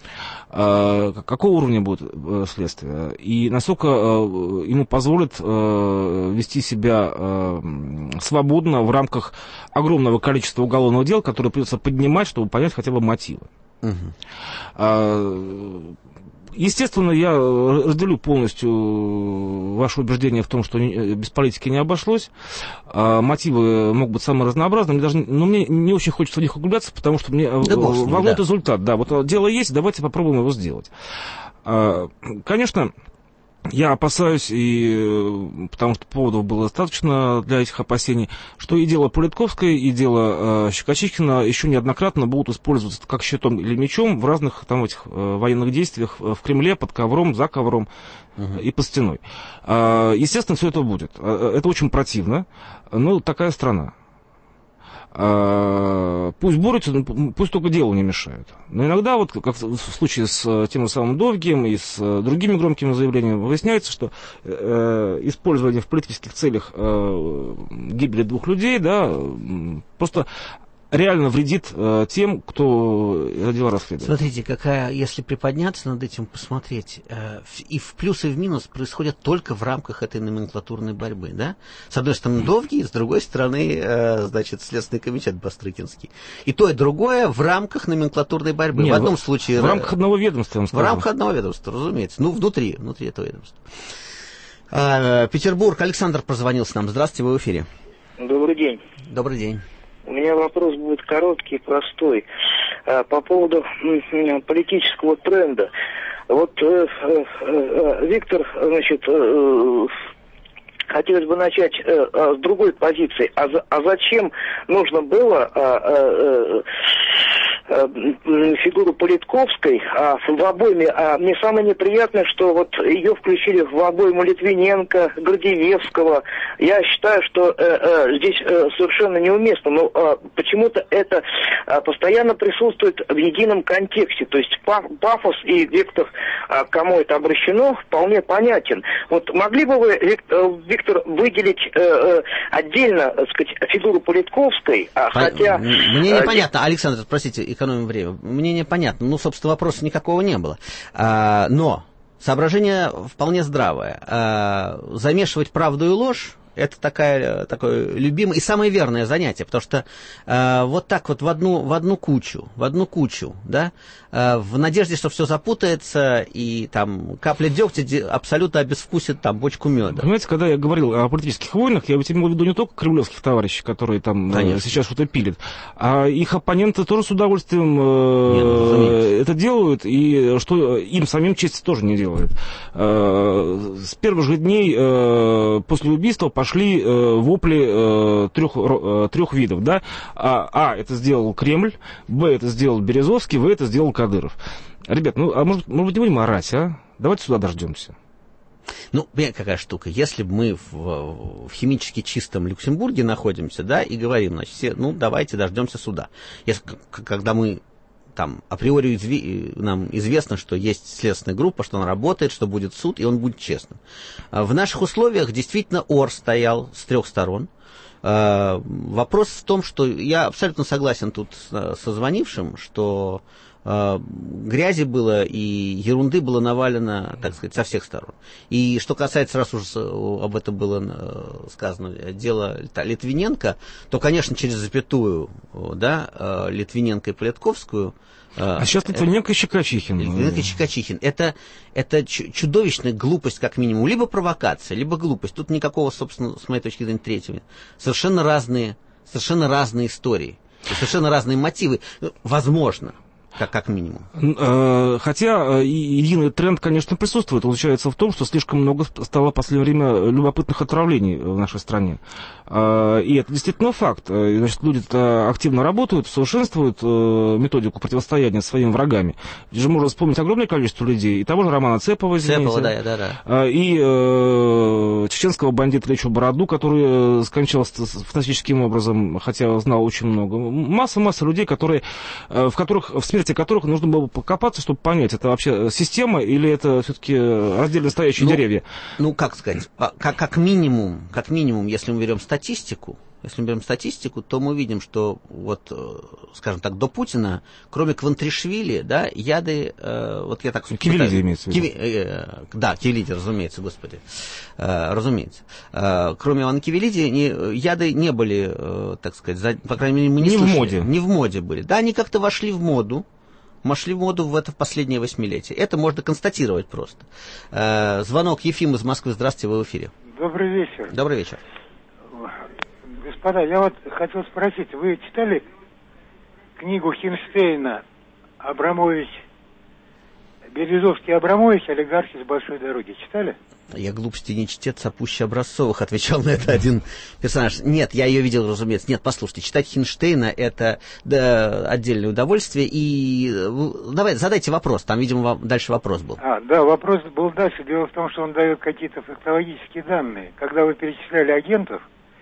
Какого уровня будет следствие и насколько ему позволит вести себя свободно в рамках огромного количества уголовных дел, которые придется поднимать, чтобы понять хотя бы мотивы. Угу. Естественно, я разделю полностью ваше убеждение в том, что без политики не обошлось. Мотивы могут быть самые разнообразные, даже, но мне не очень хочется в них углубляться, потому что мне да волнует да. результат. Да, вот дело есть, давайте попробуем его сделать. Конечно, я опасаюсь, и, потому что поводов было достаточно для этих опасений, что и дело Политковской, и дело э, Щекочихина еще неоднократно будут использоваться как щитом или мечом в разных там этих э, военных действиях в Кремле, под ковром, за ковром uh-huh. и под стеной. Э, естественно, все это будет. Это очень противно, но такая страна. пусть борются, пусть только делу не мешают. Но иногда, вот как в случае с тем же самым Довгием и с другими громкими заявлениями, выясняется, что э, использование в политических целях э, гибели двух людей, да, просто реально вредит э, тем, кто это дело расследует. Смотрите, какая, если приподняться над этим, посмотреть, э, и в плюс, и в минус происходят только в рамках этой номенклатурной борьбы, да? С одной стороны Довгий, с другой стороны, э, значит, Следственный комитет Бастрыкинский. И то, и другое в рамках номенклатурной борьбы. Нет, в одном в, случае... В рамках одного ведомства, В рамках одного ведомства, разумеется. Ну, внутри, внутри этого ведомства. А, Петербург, Александр прозвонился нам. Здравствуйте, вы в эфире. Добрый день. Добрый день. У меня вопрос будет короткий, простой. По поводу политического тренда. Вот э, э, Виктор, значит, э, хотелось бы начать э, с другой позиции. А, за, а зачем нужно было э, э, э, фигуру Политковской а, в обойме? А мне самое неприятное, что вот ее включили в обойму Литвиненко, Гордеевского. Я считаю, что э, э, здесь э, совершенно неуместно, но э, почему-то это э, постоянно присутствует в едином контексте. То есть пафос и вектор, э, к кому это обращено, вполне понятен. Вот могли бы вы, Виктор, Виктор выделить э, э, отдельно, так сказать, фигуру Политковской, а, По... хотя... Мне непонятно, Александр, простите, экономим время. Мне непонятно, ну, собственно, вопроса никакого не было. А, но соображение вполне здравое. А, замешивать правду и ложь — это такая, такое любимое и самое верное занятие, потому что э, вот так вот в одну, в одну кучу, в одну кучу, да, э, в надежде, что все запутается, и там капля дегтя абсолютно обезвкусит там бочку меда. Понимаете, когда я говорил о политических войнах, я ведь имел в виду не только кремлевских товарищей, которые там э, сейчас что-то пилят, а их оппоненты тоже с удовольствием э, Нет, это делают, и что им самим чести тоже не делают. Э, с первых же дней э, после убийства пошли э, вопли э, трех, э, трех видов, да? А, а, это сделал Кремль, Б, это сделал Березовский, В, это сделал Кадыров. Ребят, ну, а может, может быть, не будем орать, а? Давайте сюда дождемся. Ну, понимаете, какая штука. Если бы мы в, в химически чистом Люксембурге находимся, да, и говорим, значит, все, ну, давайте дождемся суда. Если, когда мы там априори изви- нам известно, что есть следственная группа, что она работает, что будет суд, и он будет честным. В наших условиях действительно ор стоял с трех сторон. Вопрос в том, что я абсолютно согласен тут со звонившим, что грязи было и ерунды было навалено, так сказать, со всех сторон. И что касается, раз уже об этом было сказано, дело Литвиненко, то, конечно, через запятую, да, Литвиненко и Политковскую. А сейчас Литвиненко и Щекочихин. Литвиненко и Щекочихин. Это, это чудовищная глупость, как минимум. Либо провокация, либо глупость. Тут никакого, собственно, с моей точки зрения, третьего. Совершенно разные, совершенно разные истории. Совершенно разные мотивы. Возможно. Как, как минимум. Хотя единый тренд, конечно, присутствует. Получается в том, что слишком много стало в последнее время любопытных отравлений в нашей стране. И это действительно факт. Значит, люди активно работают, совершенствуют методику противостояния своими врагами. Здесь же можно вспомнить огромное количество людей. И того же Романа Цепова, извините. Цепова, да, да, да. И э, чеченского бандита Лечу Бороду, который скончался фантастическим образом, хотя знал очень много. Масса-масса людей, которые, в которых, в смерти которых нужно было покопаться, чтобы понять, это вообще система или это все-таки отдельно стоящие ну, деревья? Ну, как сказать, как, как минимум, как минимум, если мы берем статистику, если мы берем статистику, то мы видим, что вот, скажем так, до Путина, кроме Квантришвили, да, яды, э, вот я так... Кивелиди имеется в виду. Киви, э, да, Кивелиди, разумеется, господи, э, разумеется. Э, кроме Ивана Кивелиди, не, яды не были, э, так сказать, за, по крайней мере, мы не, не слышали. В моде. Не в моде были. Да, они как-то вошли в моду. Вошли в моду в это в последнее восьмилетие. Это можно констатировать просто. Э, звонок Ефим из Москвы. Здравствуйте, вы в эфире. Добрый вечер. Добрый вечер. Господа, я вот хотел спросить, вы читали книгу Хинштейна «Абрамович, Березовский Абрамович, олигархи с большой дороги»? Читали? Я глупости не чтец, а пуще Образцовых, отвечал на это один персонаж. Нет, я ее видел, разумеется. Нет, послушайте, читать Хинштейна — это да, отдельное удовольствие. И давайте, задайте вопрос, там, видимо, дальше вопрос был. А, да, вопрос был дальше. Дело в том, что он дает какие-то фактологические данные. Когда вы перечисляли агентов,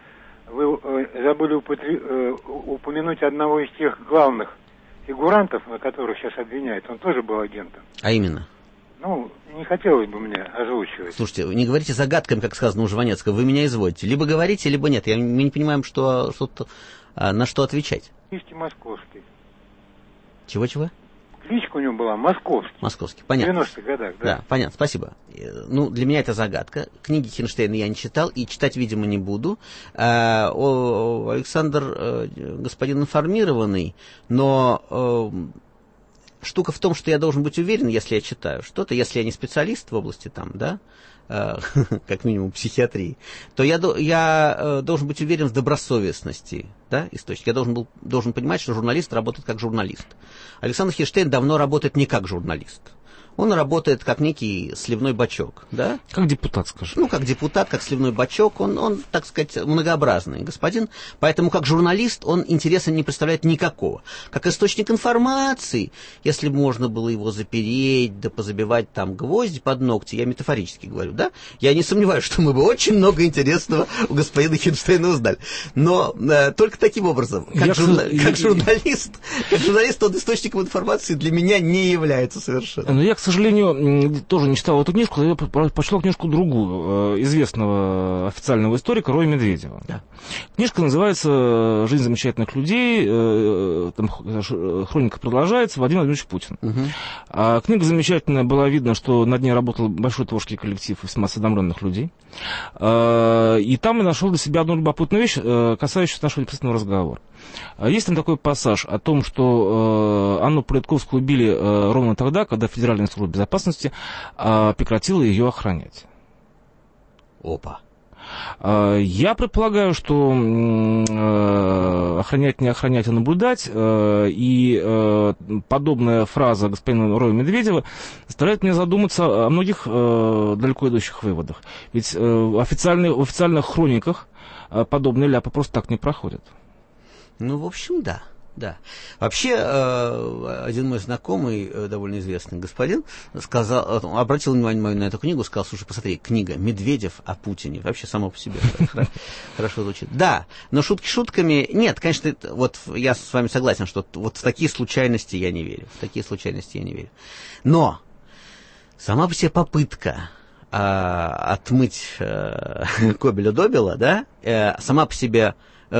вы э, забыли употре... э, упомянуть одного из тех главных фигурантов, которых сейчас обвиняют. Он тоже был агентом. А именно? Ну, не хотелось бы мне озвучивать. Слушайте, не говорите загадками, как сказано у Жванецкого, вы меня изводите. Либо говорите, либо нет. Я, мы не понимаем, что, что, на что отвечать. Кличка Московский. Чего-чего? Кличка у него была Московский. Московский, понятно. В девяностых годах, да. Да, понятно, спасибо. Ну, для меня это загадка. Книги Хинштейна я не читал и читать, видимо, не буду. А, о, Александр, господин информированный, но... Штука в том, что я должен быть уверен, если я читаю что-то, если я не специалист в области там, да, э, как минимум психиатрии, то я, я э, должен быть уверен в добросовестности, да, источника. Я должен, был, должен понимать, что журналист работает как журналист. Александр Хинштейн давно работает не как журналист. Он работает как некий сливной бачок, да? Как депутат, скажем. Ну, как депутат, как сливной бачок, он, он, так сказать, многообразный господин, поэтому как журналист он интереса не представляет никакого. Как источник информации, если можно было его запереть, да позабивать там гвозди под ногти, я метафорически говорю, да? Я не сомневаюсь, что мы бы очень много интересного у господина Хинштейна узнали. Но э, только таким образом, как, журна... я... как журналист, как журналист, он источником информации для меня не является совершенно. Но я, к сожалению, тоже не читал эту книжку, я прочитал книжку другую, известного официального историка Роя Медведева. Да. Книжка называется «Жизнь замечательных людей», там хроника продолжается, Владимир Владимирович Путин. Угу. А книга замечательная, было видно, что над ней работал большой творческий коллектив весьма осведомленных людей. И там я нашел для себя одну любопытную вещь, касающуюся нашего непосредственного разговора. Есть там такой пассаж о том, что Анну Политковскую убили ровно тогда, когда Федеральная служба безопасности прекратила ее охранять. Опа. Я предполагаю, что охранять, не охранять, а наблюдать, и подобная фраза господина Роя Медведева заставляет меня задуматься о многих далеко идущих выводах. Ведь в официальных, в официальных хрониках подобные ляпы просто так не проходят. Ну, в общем, да. Да. Вообще, э, один мой знакомый, э, довольно известный господин, сказал, обратил внимание мое на эту книгу, сказал: слушай, посмотри, книга «Медведев о Путине». Вообще само по себе хорошо звучит. Да, но шутки шутками. Нет, конечно, вот я с вами согласен, что вот в такие случайности я не верю. В такие случайности я не верю. Но сама по себе попытка отмыть Кобеля-Добеля, да, сама по себе...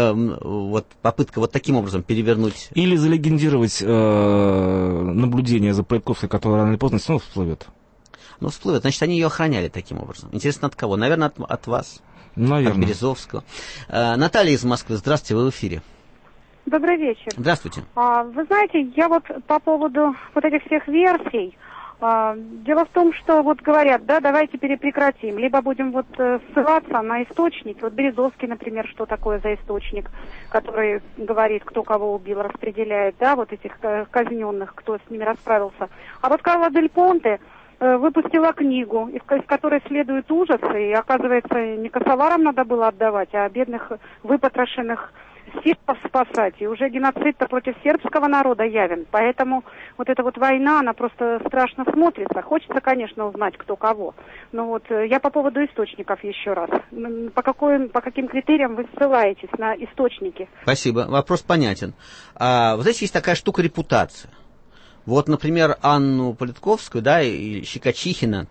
вот попытка вот таким образом перевернуть... Или залегендировать э, наблюдение за Политковской, которое рано или поздно снова всплывет. Ну, всплывет. Значит, они ее охраняли таким образом. Интересно, от кого? Наверное, от, от вас. Наверное. От Березовского. Э, Наталья из Москвы. Здравствуйте, вы в эфире. Добрый вечер. Здравствуйте. А, вы знаете, я вот по поводу вот этих всех версий... Дело в том, что вот говорят, да, давайте перепрекратим, либо будем вот ссылаться на источник. Вот Березовский, например, что такое за источник, который говорит, кто кого убил, распределяет, да, вот этих казненных, кто с ними расправился. А вот Карла Дель Понте выпустила книгу, из которой следуют ужасы, и, оказывается, не косоварам надо было отдавать, а бедных выпотрошенных сербов спасать. И уже геноцид-то против сербского народа явен. Поэтому вот эта вот война, она просто страшно смотрится. Хочется, конечно, узнать, кто кого. Но вот я по поводу источников еще раз. По, какой, по каким критериям вы ссылаетесь на источники? Спасибо. Вопрос понятен. А, вот здесь есть такая штука — репутация. Вот, например, Анну Политковскую, да, и Щекочихина,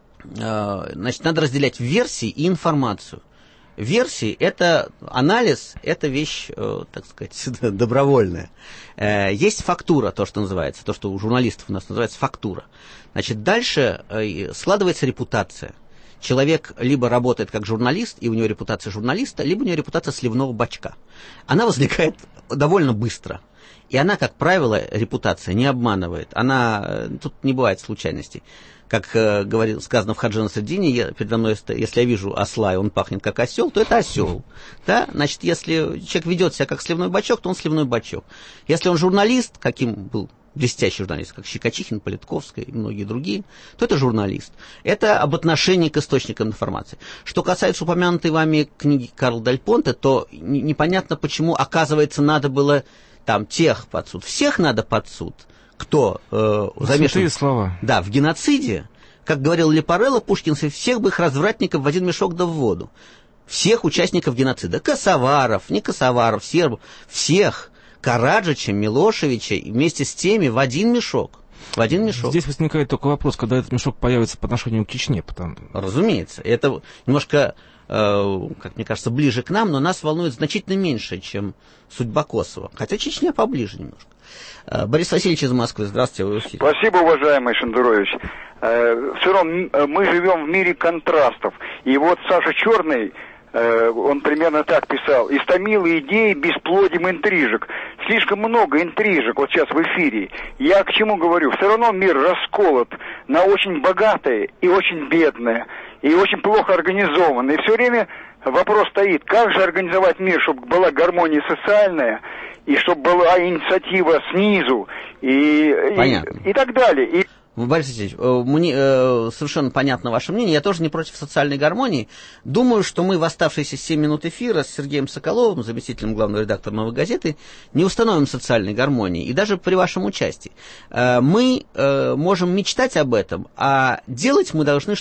а, значит, надо разделять версии и информацию. Версии — это анализ, это вещь, э, так сказать, добровольная. Э, есть фактура, то, что называется, то, что у журналистов у нас называется фактура. Значит, дальше э, складывается репутация. Человек либо работает как журналист, и у него репутация журналиста, либо у него репутация сливного бачка. Она возникает довольно быстро. И она, как правило, репутация не обманывает. Она, тут не бывает случайностей. Как э, говорил, сказано в Хаджи Насреддине, я, передо мной, если я вижу осла, и он пахнет как осел, то это осел. Да? Значит, если человек ведет себя как сливной бачок, то он сливной бачок. Если он журналист, каким был блестящий журналист, как Щекочихин, Политковская и многие другие, то это журналист. Это об отношении к источникам информации. Что касается упомянутой вами книги Карла Дель Понте, то непонятно, почему, оказывается, надо было там тех под суд. Всех надо под суд. Кто э, замешан слова. Да, в геноциде, как говорил Лепарелло, Пушкин, всех бы их развратников в один мешок да в воду. всех участников геноцида. Косоваров, не Косоваров, сербов, всех. Караджича, Милошевича вместе с теми в один мешок. В один мешок. Здесь возникает только вопрос, когда этот мешок появится по отношению к Чечне. Потому... Разумеется. Это немножко, э, как мне кажется, ближе к нам, но нас волнует значительно меньше, чем судьба Косово. Хотя Чечня поближе немножко. Э, Борис Васильевич из Москвы. Здравствуйте. Вы в эфире. Спасибо, уважаемый Шендерович. Э, все равно мы живем в мире контрастов. И вот Саша Черный, он примерно так писал: истомило идеи бесплодием интрижек. Слишком много интрижек вот сейчас в эфире. Я к чему говорю? Все равно мир расколот на очень богатое и очень бедное, и очень плохо организованное. И все время вопрос стоит, как же организовать мир, чтобы была гармония социальная, и чтобы была инициатива снизу, и, и, и так далее. И... Борис Васильевич, мне э, совершенно понятно ваше мнение. Я тоже не против социальной гармонии. Думаю, что мы в оставшиеся семь минут эфира с Сергеем Соколовым, заместителем главного редактора «Новой газеты», не установим социальной гармонии. И даже при вашем участии. Э, мы э, можем мечтать об этом, а делать мы должны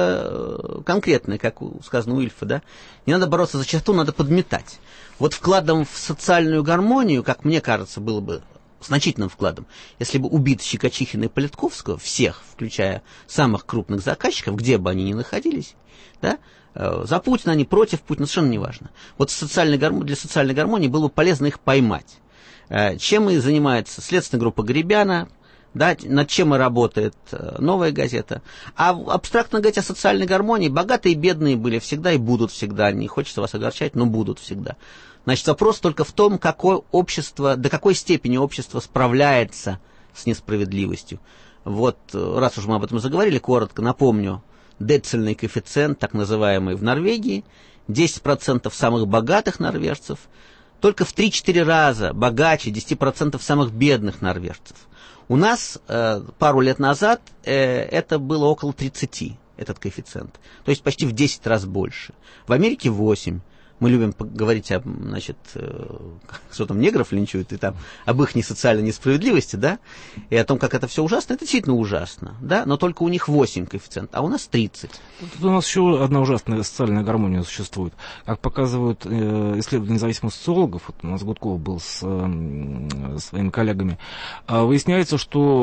что-то конкретное, как сказано у Ильфа, да? Не надо бороться за чистоту, надо подметать. Вот вкладом в социальную гармонию, как мне кажется, было бы значительным вкладом, если бы убить Щекочихина и Политковского, всех, включая самых крупных заказчиков, где бы они ни находились, да, за Путина они, против Путина, совершенно неважно. Вот социальной гармонии, для социальной гармонии было бы полезно их поймать. Чем и занимается следственная группа Гребяна, да, над чем и работает «Новая газета». А абстрактно говорить о социальной гармонии, богатые и бедные были всегда и будут всегда. Не хочется вас огорчать, но будут всегда. Значит, вопрос только в том, какое общество, до какой степени общество справляется с несправедливостью. Вот, раз уж мы об этом заговорили, коротко напомню, децельный коэффициент, так называемый в Норвегии, десять процентов самых богатых норвежцев, только в три-четыре раза богаче десять процентов самых бедных норвежцев. У нас э, пару лет назад э, это было около тридцати, этот коэффициент, то есть почти в десять раз больше. В Америке восемь. Мы любим говорить об, значит, что там негров линчуют, и там об их социальной несправедливости, да, и о том, как это все ужасно. Это действительно ужасно, да, но только у них восемь коэффициент, а у нас тридцать. Тут у нас еще одна ужасная социальная гармония существует. Как показывают э, исследования независимых социологов, вот у нас Гудков был с э, своими коллегами, э, выясняется,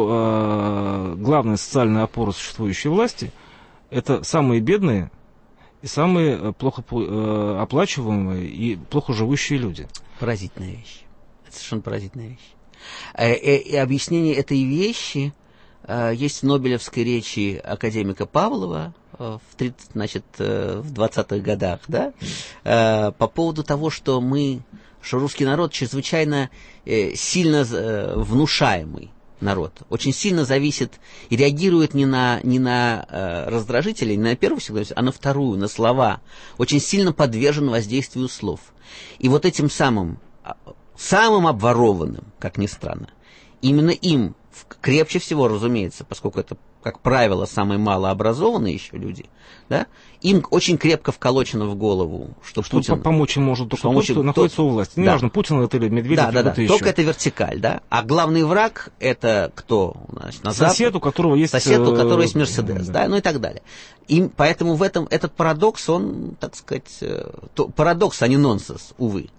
что э, главная социальная опора существующей власти — это самые бедные и самые плохо э, оплачиваемые и плохо живущие люди. Поразительная вещь. Это совершенно поразительная вещь. Э, э, и объяснение этой вещи э, есть в Нобелевской речи академика Павлова э, в, тридцать, значит, э, в двадцатых годах, да, э, по поводу того, что мы, что русский народ чрезвычайно э, сильно э, внушаемый народ, очень сильно зависит и реагирует не на, не на э, раздражители, не на первую сигнализацию, а на вторую, на слова. Очень сильно подвержен воздействию слов. И вот этим самым, самым обворованным, как ни странно, именно им крепче всего, разумеется, поскольку это, как правило, самые малообразованные еще люди, да, им очень крепко вколочено в голову, что, что Путин... помочь им может только тот, кто находится у власти. Неважно, да. Путин это или Медведев, да, да, да. Только еще. Это вертикаль, да. А главный враг — это кто? Значит, на сосед, Запад, у которого есть... Сосед, у которого есть Мерседес, да. да, ну и так далее. И поэтому в этом этот парадокс, он, так сказать, то, парадокс, а не нонсенс, увы.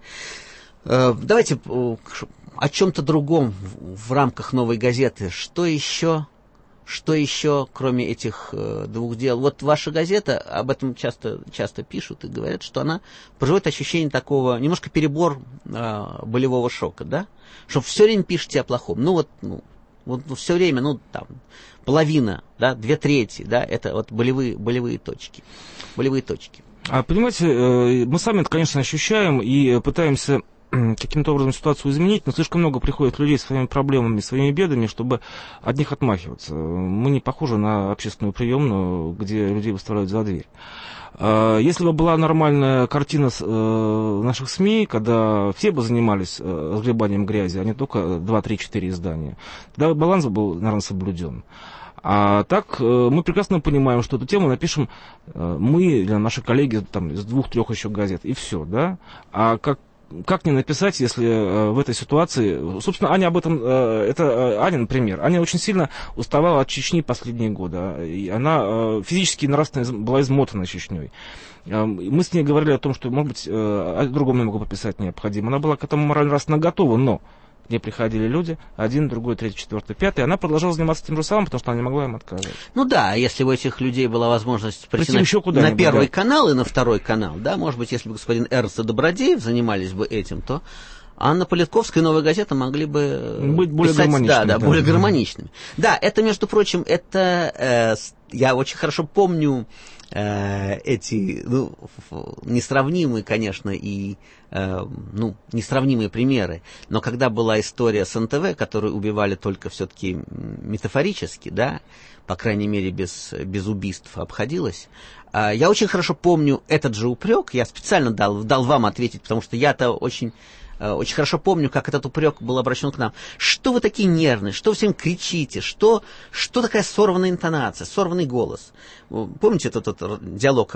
Давайте о чем-то другом в рамках «Новой газеты». Что еще... Что еще, кроме этих э, двух дел? Вот ваша газета, об этом часто, часто пишут и говорят, что она производит ощущение такого, немножко перебор э, болевого шока, да? Что все время пишете о плохом. Ну вот, ну, вот все время, ну там, половина, да, две трети, да, это вот болевые, болевые точки. Болевые точки. А понимаете, э, мы сами это, конечно, ощущаем и пытаемся каким-то образом ситуацию изменить, но слишком много приходит людей с своими проблемами, своими бедами, чтобы от них отмахиваться. Мы не похожи на общественную приемную, где людей выставляют за дверь. Если бы была нормальная картина наших СМИ, когда все бы занимались разгребанием грязи, а не только два, три, четыре издания, тогда баланс был, наверное, соблюден. А так мы прекрасно понимаем, что эту тему напишем мы или наши коллеги там, из двух-трех еще газет, и все, да? А как как не написать, если э, в этой ситуации... Собственно, Аня об этом... Э, это э, Анин пример. Аня очень сильно уставала от Чечни последние годы. И она э, физически и нравственно была измотана Чечней. Э, мы с ней говорили о том, что, может быть, э, о другом я могу пописать необходимо. Она была к этому морально-нравственно готова, но... К ней приходили люди, один, другой, третий, четвертый, пятый, и она продолжала заниматься тем же самым, потому что она не могла им отказать. Ну да, если у этих людей была возможность прийти на, на первый да. канал и на второй канал, да, может быть, если бы господин Эрнст и Добродеев занимались бы этим, то Анна Политковская и «Новая газета» могли бы быть более писать, гармоничными. Да, да, да, более да. гармоничными. Да, это, между прочим, это, э, я очень хорошо помню э, эти, ну, несравнимые, конечно, и э, ну, несравнимые примеры, но когда была история с эн тэ вэ, которую убивали только все-таки метафорически, да, по крайней мере, без, без убийств обходилось, э, я очень хорошо помню этот же упрек, я специально дал, дал вам ответить, потому что я-то очень... Очень хорошо помню, как этот упрек был обращен к нам. Что вы такие нервные? Что вы всем кричите? Что, что такая сорванная интонация, сорванный голос? Помните этот, этот диалог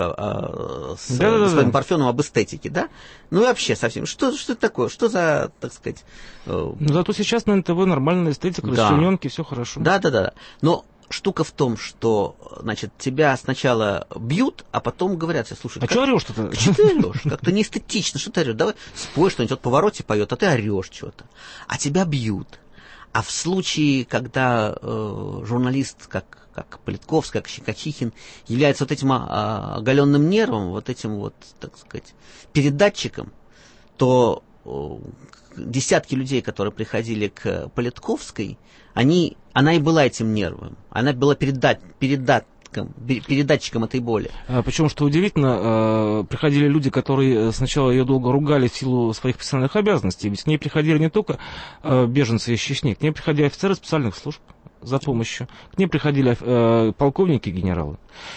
а, с да, господином да, Парфеновым об эстетике, да? Ну и вообще совсем. Что, что это такое? Что за, так сказать... Ну, зато сейчас на эн тэ вэ нормальная эстетика, да. Расчлененки, все хорошо. Да, да, да. Но... Штука в том, что, значит, тебя сначала бьют, а потом говорят, слушай, а как... что орешь-то? Что ты орешь? Как-то неэстетично, что ты орешь? Давай спой что-нибудь, вот в повороте поет, а ты орешь что-то. А тебя бьют. А в случае, когда э, журналист, как, как Политковский, как Щекочихин, является вот этим а, оголенным нервом, вот этим вот, так сказать, передатчиком, то э, десятки людей, которые приходили к Политковской, они, она и была этим нервом. Она была передат, передатком, передатчиком этой боли. А, причем, что удивительно, э, приходили люди, которые сначала ее долго ругали в силу своих профессиональных обязанностей. Ведь к ней приходили не только э, беженцы из Чечни, к ней приходили офицеры специальных служб за помощью. К ней приходили э, полковники и генералы.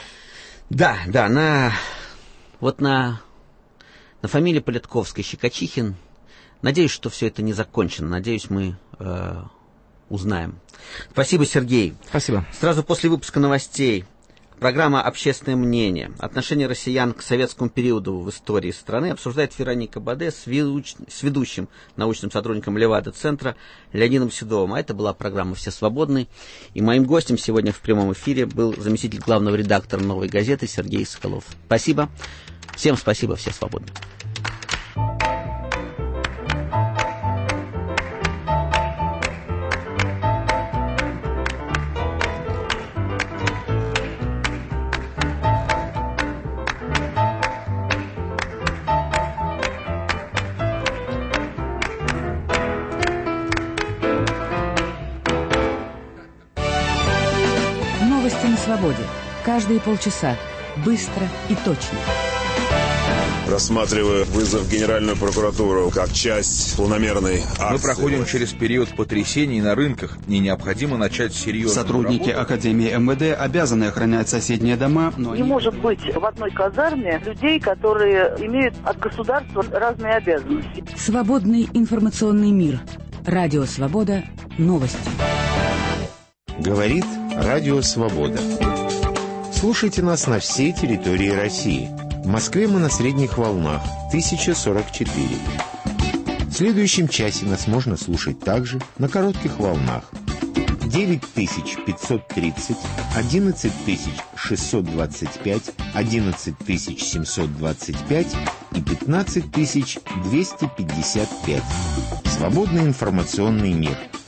Да, да, на, вот на, на фамилии Политковской, Щекочихин, надеюсь, что все это не закончено. Надеюсь, мы... Э, узнаем. Спасибо, Сергей. Спасибо. Сразу после выпуска новостей программа «Общественное мнение». Отношение россиян к советскому периоду в истории страны обсуждает Вероника Баде с, ведуч... с ведущим научным сотрудником Левада-центра Леонидом Седовым. А это была программа «Все свободны». И моим гостем сегодня в прямом эфире был заместитель главного редактора «Новой газеты» Сергей Соколов. Спасибо. Всем спасибо. Все свободны. Свободе. Каждые полчаса. Быстро и точно. Рассматриваю вызов в Генеральную прокуратуру как часть планомерной акции. Мы проходим через период потрясений на рынках, и необходимо начать серьезную Сотрудники работу. Академии эм вэ дэ обязаны охранять соседние дома, но Не они... может быть в одной казарме людей, которые имеют от государства разные обязанности. Свободный информационный мир. Радио «Свобода». Новости. Говорит Радио «Свобода». Слушайте нас на всей территории России. В Москве мы на средних волнах тысяча сорок четыре. В следующем часе нас можно слушать также на коротких волнах девять тысяч пятьсот тридцать, одиннадцать тысяч шестьсот двадцать пять, одиннадцать тысяч семьсот двадцать пять и пятнадцать тысяч двести пятьдесят пять. Свободный информационный мир.